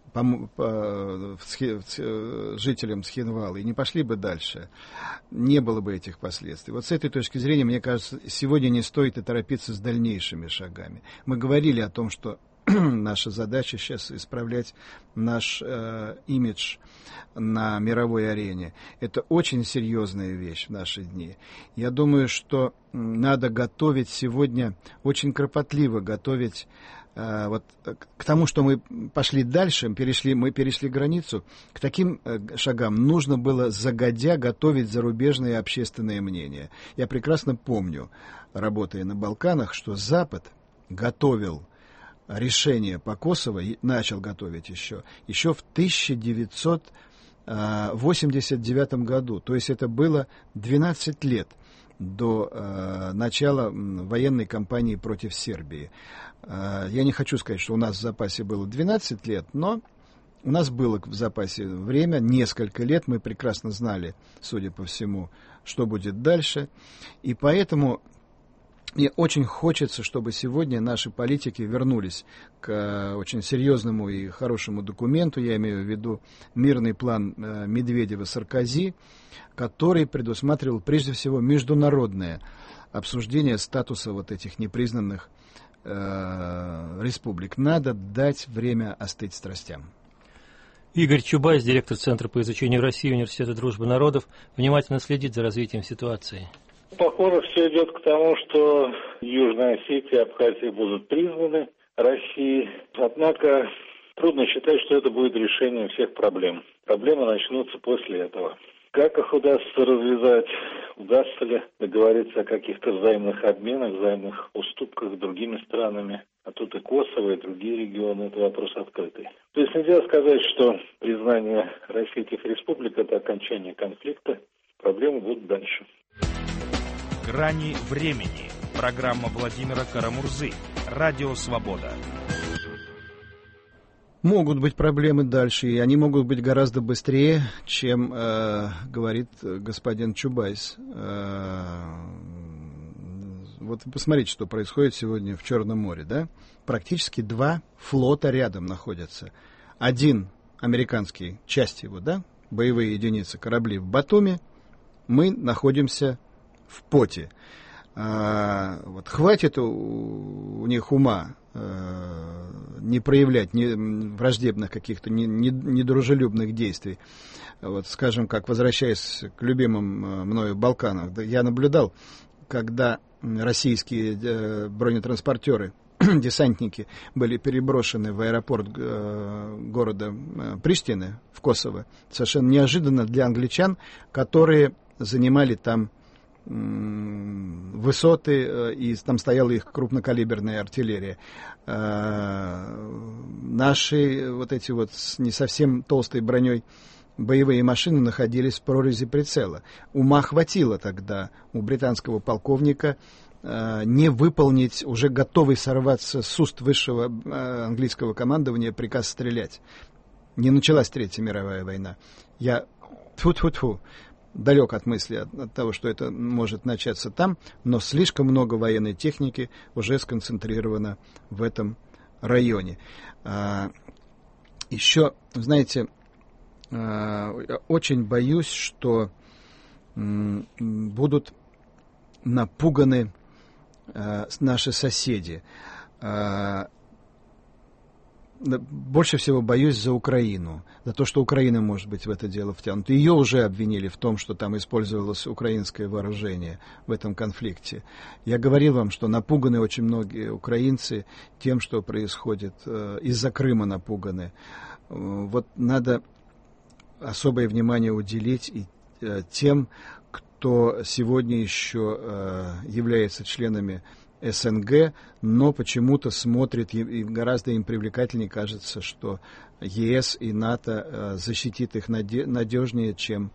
жителям Цхинвала, и не пошли бы дальше, не было бы этих последствий. Вот с этой точки зрения, мне кажется, сегодня не стоит и торопиться с дальнейшими шагами. Мы говорили о том, что наша задача сейчас исправлять наш э, имидж на мировой арене. Это очень серьезная вещь в наши дни. Я думаю, что надо готовить сегодня, очень кропотливо готовить э, вот, к тому, что мы пошли дальше, перешли, мы перешли границу, к таким э, шагам нужно было загодя готовить зарубежное общественное мнение. Я прекрасно помню, работая на Балканах, что Запад готовил решение по Косово, начал готовить еще, еще в тысяча девятьсот восемьдесят девятом году. То есть это было двенадцать лет до э, начала военной кампании против Сербии. Э, я не хочу сказать, что у нас в запасе было двенадцать лет, но у нас было в запасе время, несколько лет, мы прекрасно знали, судя по всему, что будет дальше. И поэтому мне очень хочется, чтобы сегодня наши политики вернулись к очень серьезному и хорошему документу, я имею в виду мирный план Медведева-Саркози, который предусматривал прежде всего международное обсуждение статуса вот этих непризнанных э, республик. Надо дать время остыть страстям. Игорь Чубайс, директор Центра по изучению России Университета дружбы народов, внимательно следит за развитием ситуации. Похоже, все идет к тому, что Южная Осетия и Абхазия будут признаны Россией. Однако трудно считать, что это будет решением всех проблем. Проблемы начнутся после этого. Как их удастся развязать? Удастся ли договориться о каких-то взаимных обменах, взаимных уступках с другими странами? А тут и Косово, и другие регионы. Это вопрос открытый. То есть нельзя сказать, что признание российских республик – это окончание конфликта. Проблемы будут дальше. «Грани времени». Программа Владимира Карамурзы. Радио «Свобода». Могут быть проблемы дальше, и они могут быть гораздо быстрее, чем э, говорит господин Чубайс. Э, вот посмотрите, что происходит сегодня в Черном море, да? Практически два флота рядом находятся. Один американский, часть его, да, боевые единицы, корабли в Батуми, мы находимся в Поте. А, вот, хватит у, у них ума а, не проявлять не, враждебных каких-то не, не, недружелюбных действий. Вот, скажем, как возвращаясь к любимым а, мною Балканам, да, я наблюдал, когда российские а, бронетранспортеры, десантники были переброшены в аэропорт э, города э, Приштины в Косово, совершенно неожиданно для англичан, которые занимали там высоты, и там стояла их крупнокалиберная артиллерия. Наши вот эти вот с не совсем толстой броней боевые машины находились в прорези прицела. Ума хватило тогда у британского полковника не выполнить уже готовый сорваться с уст высшего английского командования приказ стрелять. Не началась Третья мировая война. Я тьфу-тьфу-тьфу далек от мысли, от, от того, что это может начаться там, но слишком много военной техники уже сконцентрировано в этом районе. А, еще, знаете, а, очень боюсь, что будут напуганы наши соседи. Больше всего боюсь за Украину, за то, что Украина может быть в это дело втянута. Ее уже обвинили в том, что там использовалось украинское вооружение в этом конфликте. Я говорил вам, что напуганы очень многие украинцы тем, что происходит, из-за Крыма напуганы. Вот надо особое внимание уделить и тем, кто сегодня еще является членами СНГ, но почему-то смотрит, и гораздо им привлекательнее кажется, что ЕС и НАТО защитит их надежнее, чем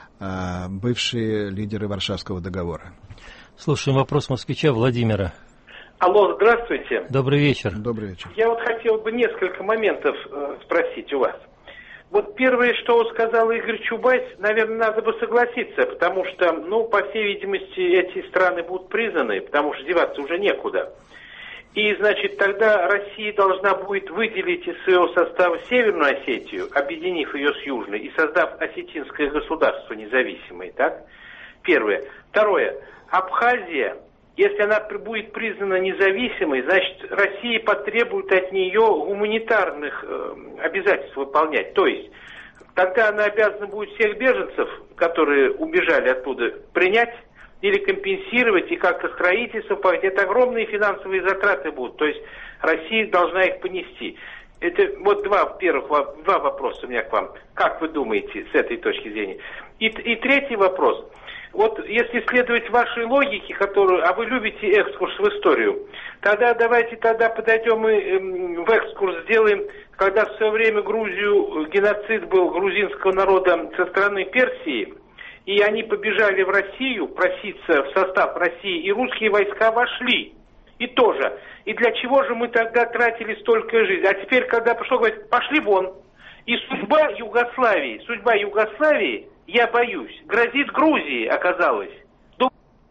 бывшие лидеры Варшавского договора. Слушаем вопрос москвича Владимира. Алло, здравствуйте. Добрый вечер. Добрый вечер. Я вот хотел бы несколько моментов э, спросить у вас. Вот первое, что сказал Игорь Чубайс, наверное, надо бы согласиться, потому что, ну, по всей видимости, эти страны будут признаны, потому что деваться уже некуда. И, значит, тогда Россия должна будет выделить из своего состава Северную Осетию, объединив ее с Южной, и создав осетинское государство независимое, так? Первое. Второе. Абхазия, если она будет признана независимой, значит, Россия потребует от нее гуманитарных э, обязательств выполнять. То есть, тогда она обязана будет всех беженцев, которые убежали оттуда, принять или компенсировать, и как-то строительство, это огромные финансовые затраты будут. То есть, Россия должна их понести. Это вот два первых два вопроса у меня к вам. Как вы думаете с этой точки зрения? И, и третий вопрос. Вот если следовать вашей логике, которую, а вы любите экскурс в историю, тогда давайте тогда подойдем и в экскурс сделаем, когда в свое время Грузию, геноцид был грузинского народа со стороны Персии, и они побежали в Россию проситься в состав России, и русские войска вошли. И тоже. И для чего же мы тогда тратили столько жизней? А теперь, когда что говорить, пошли вон. И судьба Югославии, судьба Югославии, я боюсь, грозит Грузии, оказалось. Дум...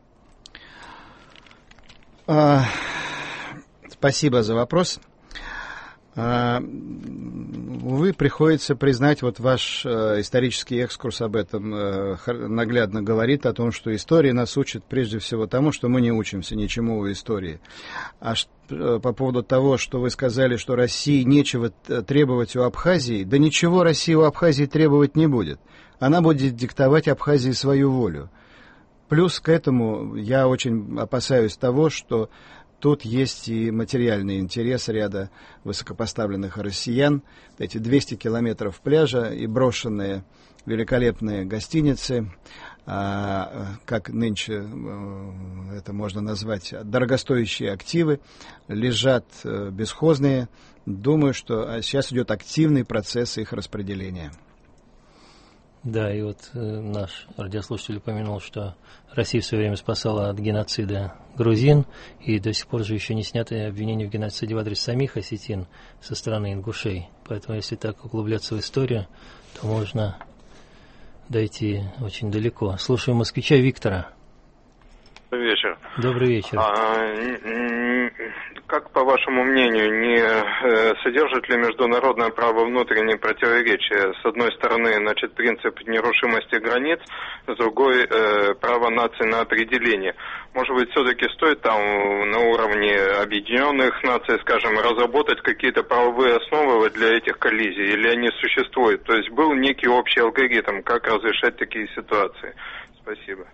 А, спасибо за вопрос. А, увы, приходится признать, вот ваш а, исторический экскурс об этом а, наглядно говорит о том, что история нас учит прежде всего тому, что мы не учимся ничему в истории. А что, по поводу того, что вы сказали, что России нечего требовать у Абхазии, да ничего Россия у Абхазии требовать не будет. Она будет диктовать Абхазии свою волю. Плюс к этому я очень опасаюсь того, что тут есть и материальный интерес ряда высокопоставленных россиян. Эти двести километров пляжа и брошенные великолепные гостиницы, как нынче это можно назвать, дорогостоящие активы, лежат бесхозные. Думаю, что сейчас идет активный процесс их распределения. Да, и вот э, наш радиослушатель упомянул, что Россия в свое время спасала от геноцида грузин, и до сих пор же еще не сняты обвинения в геноциде в адрес самих осетин со стороны ингушей. Поэтому, если так углубляться в историю, то можно дойти очень далеко. Слушаем москвича Виктора. Добрый вечер. Добрый вечер. А, как, по вашему мнению, не содержит ли международное право внутренние противоречия? С одной стороны, значит, принцип нерушимости границ, с другой, э, право наций на определение. Может быть, все-таки стоит там на уровне объединенных наций, скажем, разработать какие-то правовые основы для этих коллизий, или они существуют? То есть был некий общий алгоритм, как разрешать такие ситуации? Спасибо.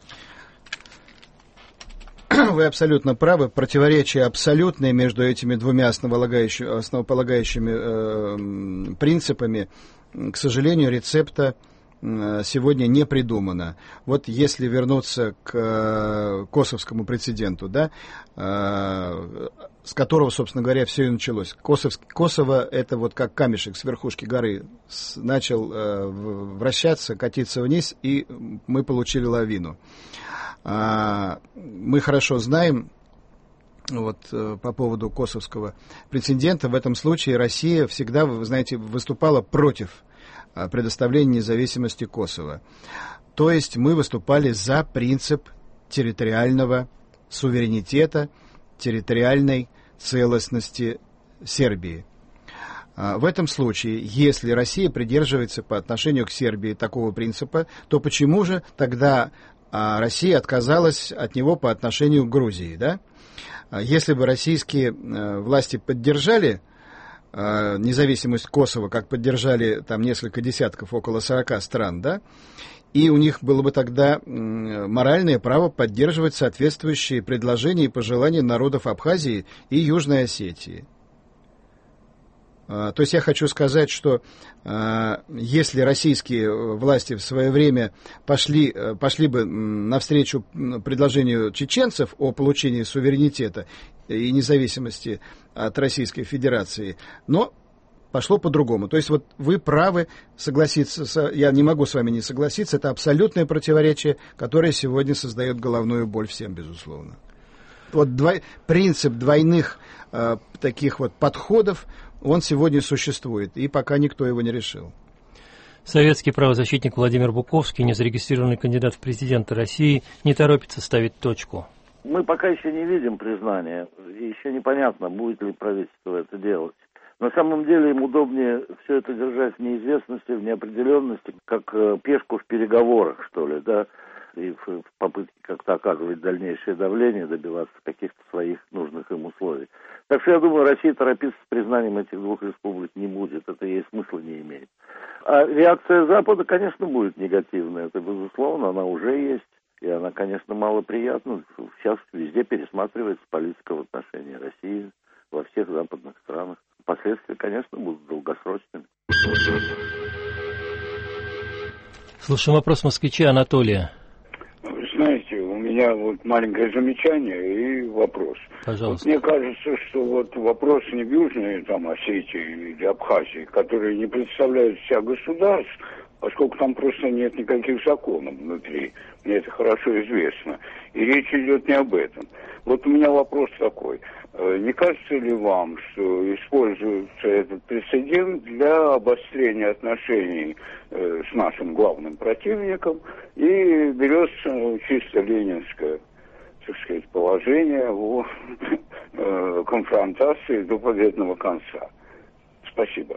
Вы абсолютно правы. Противоречия абсолютные между этими двумя основополагающими, основополагающими э, принципами. К сожалению, рецепта э, сегодня не придумано. Вот если вернуться к э, косовскому прецеденту, да, э, с которого, собственно говоря, все и началось. Косов, Косово — это вот как камешек с верхушки горы с, начал э, вращаться, катиться вниз, и мы получили лавину. Мы хорошо знаем, вот, по поводу косовского прецедента, в этом случае Россия всегда, вы знаете, выступала против предоставления независимости Косово. То есть мы выступали за принцип территориального суверенитета, территориальной целостности Сербии. В этом случае, если Россия придерживается по отношению к Сербии такого принципа, то почему же тогда а Россия отказалась от него по отношению к Грузии, да? Если бы российские власти поддержали независимость Косово, как поддержали там несколько десятков, около сорока стран, да, и у них было бы тогда моральное право поддерживать соответствующие предложения и пожелания народов Абхазии и Южной Осетии. То есть я хочу сказать, что если российские власти в свое время пошли, пошли бы навстречу предложению чеченцев о получении суверенитета и независимости от Российской Федерации, но пошло по-другому. То есть вот вы правы, согласиться, я не могу с вами не согласиться, это абсолютное противоречие, которое сегодня создает головную боль всем, безусловно. Вот двой, принцип двойных э, таких вот подходов, он сегодня существует, и пока никто его не решил. Советский правозащитник Владимир Буковский, незарегистрированный кандидат в президенты России, не торопится ставить точку. Мы пока еще не видим признания, и еще непонятно, будет ли правительство это делать. На самом деле им удобнее все это держать в неизвестности, в неопределенности, как э, пешку в переговорах, что ли, да, и в, в попытке как-то оказывать дальнейшее давление, добиваться каких-то своих нужных им условий. Так что я думаю, Россия торопиться с признанием этих двух республик не будет, это ей смысла не имеет. А реакция Запада, конечно, будет негативная, это безусловно, она уже есть, и она, конечно, малоприятна. Сейчас везде пересматривается политика в отношении России во всех западных странах. Последствия, конечно, будут долгосрочными. Слушаем вопрос москвича Анатолия. Вы знаете, у меня вот маленькое замечание и вопрос. Пожалуйста. Вот мне кажется, что вот вопрос не в Южной там, Осетии или Абхазии, которые не представляют себя государств, поскольку там просто нет никаких законов внутри. Мне это хорошо известно. И речь идет не об этом. Вот у меня вопрос такой. Не кажется ли вам, что используется этот прецедент для обострения отношений э, с нашим главным противником и берется чисто ленинское, так сказать, положение о э, конфронтации до победного конца? Спасибо.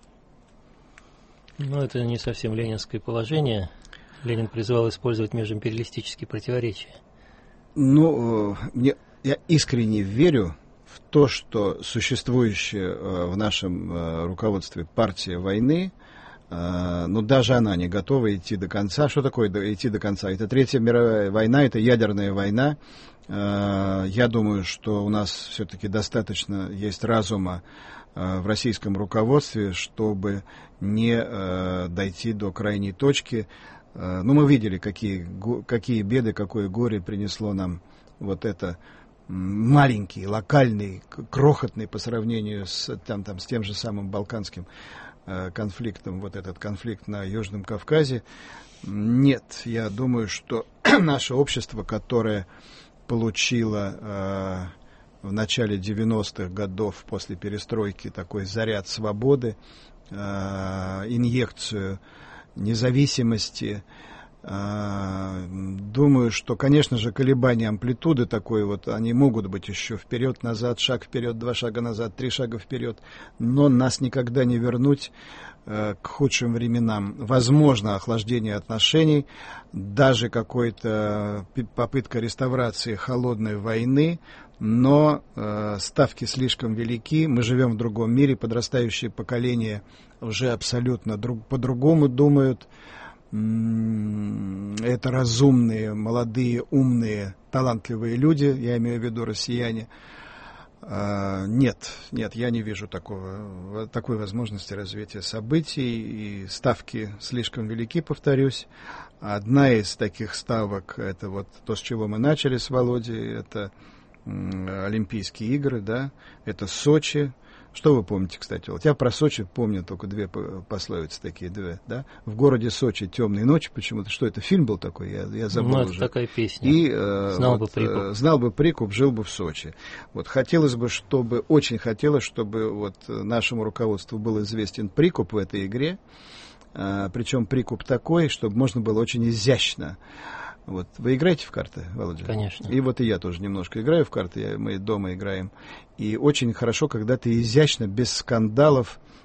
Ну, это не совсем ленинское положение. Ленин призывал использовать межимпериалистические противоречия. Ну, мне, я искренне верю в то, что существующая в нашем руководстве партия войны, ну, даже она не готова идти до конца. Что такое идти до конца? Это Третья мировая война, это ядерная война. Я думаю, что у нас все-таки достаточно есть разума в российском руководстве, чтобы не дойти до крайней точки. Ну, мы видели, какие, какие беды, какое горе принесло нам вот это маленький, локальный, крохотный по сравнению с, там, там, с тем же самым балканским э, конфликтом, вот этот конфликт на Южном Кавказе. Нет, я думаю, что наше общество, которое получило э, в начале девяностых годов после перестройки такой заряд свободы, э, инъекцию независимости, думаю, что, конечно же, колебания амплитуды такой вот, они могут быть еще вперед-назад, шаг вперед, два шага назад, три шага вперед, но нас никогда не вернуть э, к худшим временам. Возможно охлаждение отношений, даже какая-то попытка реставрации холодной войны, но э, ставки слишком велики, мы живем в другом мире, подрастающее поколение уже абсолютно друг, по-другому думают. Это разумные, молодые, умные, талантливые люди, я имею в виду россияне. Нет, нет, я не вижу такого, такой возможности развития событий, и ставки слишком велики, повторюсь. Одна из таких ставок, это вот то, с чего мы начали с Володей, это Олимпийские игры, да, это Сочи. Что вы помните, кстати? Вот я про Сочи помню только две пословицы такие, две, да? В городе Сочи темные ночи, почему-то. Что это, фильм был такой? Я, я забыл ну, это уже. такая песня. И, э, знал вот, бы прикуп. Э, знал бы прикуп, жил бы в Сочи. Вот хотелось бы, чтобы, очень хотелось, чтобы вот нашему руководству был известен прикуп в этой игре. Э, причем прикуп такой, чтобы можно было очень изящно. Вот. Вы играете в карты, Володя? Конечно. И вот и я тоже немножко играю в карты, я, мы дома играем. И очень хорошо, когда ты изящно, без скандалов,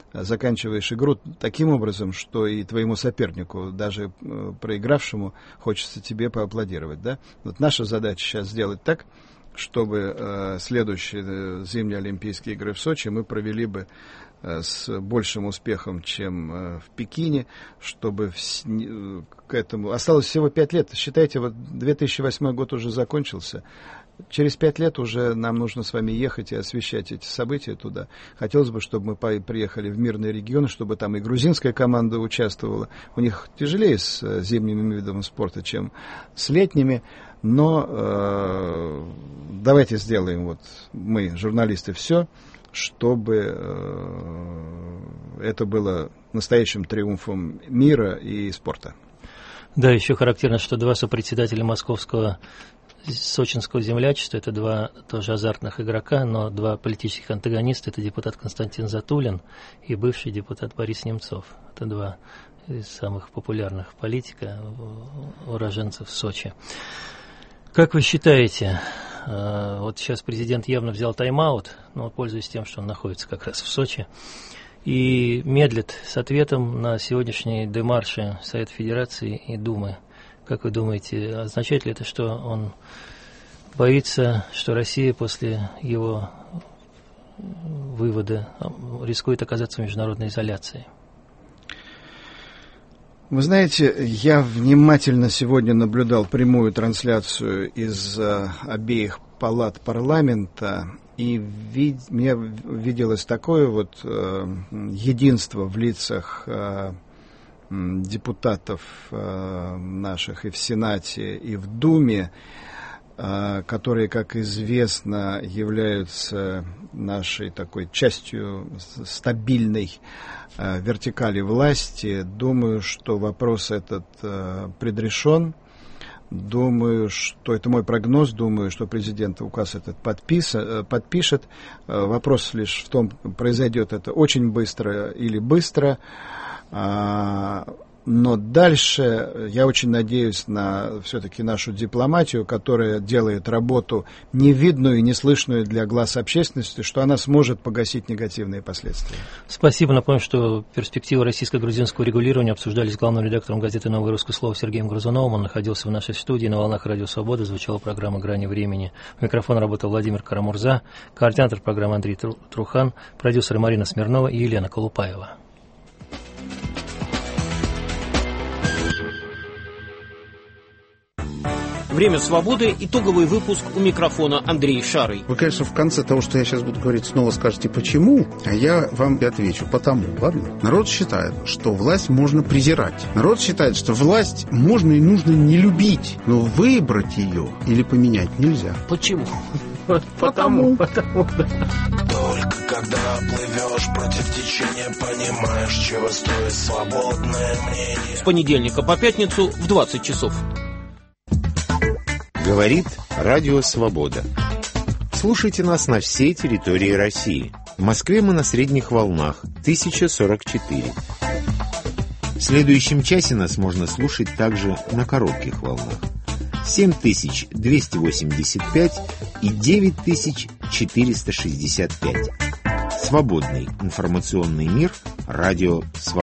заканчиваешь игру таким образом, что и твоему сопернику, даже проигравшему, хочется тебе поаплодировать, да? Вот наша задача сейчас сделать так, чтобы э, следующие зимние Олимпийские игры в Сочи мы провели бы э, с большим успехом, чем э, в Пекине, чтобы в, э, к этому... Осталось всего пять лет. Считайте, вот две тысячи восьмой год уже закончился. Через пять лет уже нам нужно с вами ехать и освещать эти события туда. Хотелось бы, чтобы мы приехали в мирные регионы, чтобы там и грузинская команда участвовала. У них тяжелее с э, зимними видами спорта, чем с летними. Но э, давайте сделаем, вот мы, журналисты, все, чтобы э, это было настоящим триумфом мира и спорта. Да, еще характерно, что два сопредседателя московского сочинского землячества, это два тоже азартных игрока, но два политических антагониста, это депутат Константин Затулин и бывший депутат Борис Немцов. Это два из самых популярных политика, уроженцев Сочи. Как вы считаете, вот сейчас президент явно взял тайм-аут, но пользуясь тем, что он находится как раз в Сочи, и медлит с ответом на сегодняшние демарши Совета Федерации и Думы. Как вы думаете, означает ли это, что он боится, что Россия после его вывода рискует оказаться в международной изоляции? Вы знаете, я внимательно сегодня наблюдал прямую трансляцию из uh, обеих палат парламента, и вид, мне виделось такое вот uh, единство в лицах uh, депутатов uh, наших и в Сенате, и в Думе, uh, которые, как известно, являются нашей такой частью стабильной uh, вертикали власти. Думаю, что вопрос этот uh, предрешен. Думаю, что это мой прогноз, думаю, что президент указ этот подпис, подпишет. Uh, вопрос лишь в том, произойдет это очень быстро или быстро. Uh, Но дальше я очень надеюсь на все-таки нашу дипломатию, которая делает работу невидную и неслышную для глаз общественности, что она сможет погасить негативные последствия. Спасибо. Напомню, что перспективы российско-грузинского регулирования обсуждались с главным редактором газеты «Новое русское слово» Сергеем Грызуновым. Он находился в нашей студии на волнах Радио Свобода. Звучала программа «Грани времени». У микрофона работал Владимир Карамурза, координатор программы Андрей Трухан, продюсеры Марина Смирнова и Елена Колупаева. «Время свободы», итоговый выпуск, у микрофона Андрей Шарый. Вы, конечно, в конце того, что я сейчас буду говорить, снова скажете «почему?», а я вам отвечу «потому». Ладно? Народ считает, что власть можно презирать. Народ считает, что власть можно и нужно не любить, но выбрать ее или поменять нельзя. Почему? Потому. Потому, да. Только когда плывешь против течения, понимаешь, чего стоит свободное мнение. С понедельника по пятницу в двадцать часов. Говорит Радио Свобода. Слушайте нас на всей территории России. В Москве мы на средних волнах тысяча сорок четыре. В следующем часе нас можно слушать также на коротких волнах семь тысяч двести восемьдесят пять и девять тысяч четыреста шестьдесят пять. Свободный информационный мир. Радио Свобода.